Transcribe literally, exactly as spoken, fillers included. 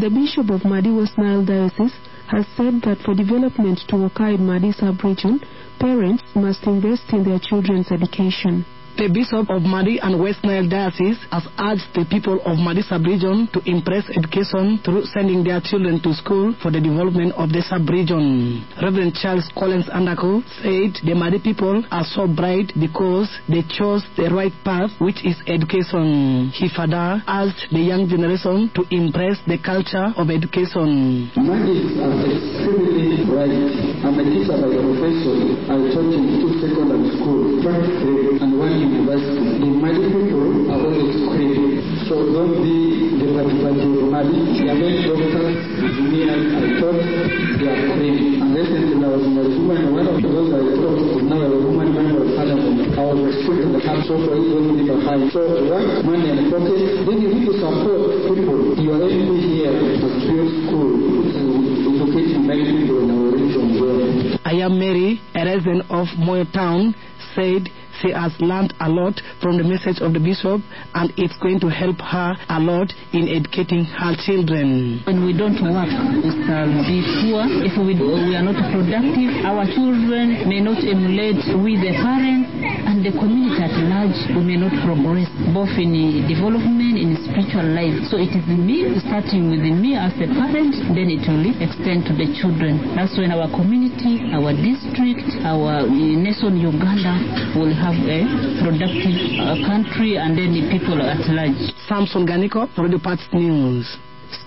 The Bishop of Madi West Nile Diocese has said that for development to occur in Madi sub-region, parents must invest in their children's education. The Bishop of Madi and West Nile Diocese has urged the people of Madi sub-region to impress education through sending their children to school for the development of the sub-region. Reverend Charles Collins Andako said the Madi people are so bright because they chose the right path, which is education. He further asked the young generation to impress the culture of education. Madis are extremely bright. I'm a teacher by profession. I taught in two secondary schools, first grade and one university. The Madi people are always creative. So don't be the party of Madi. They are many doctors, engineers, I thought they are creative. And recently I was in a woman, one of those I taught is now a woman member of parliament. I was restricted the camp, so for it don't leave behind. So work, money and pocket, then you need to support people. You are able here to build school, educating many people in our region. I am Mary, a resident of Moyo Town, said she has learned a lot from the message of the bishop, and it's going to help her a lot in educating her children. When we don't work, we shall be poor. If we, we are not productive, our children may not emulate with the parents and the community at large. We may not progress, both in development, in spiritual life. So it is me, starting with me as a parent, then it will extend to the children. That's when our community, our district, our nation Uganda will have a productive uh, country, and then the people at large. Samson Ganiko, Radio Parts News.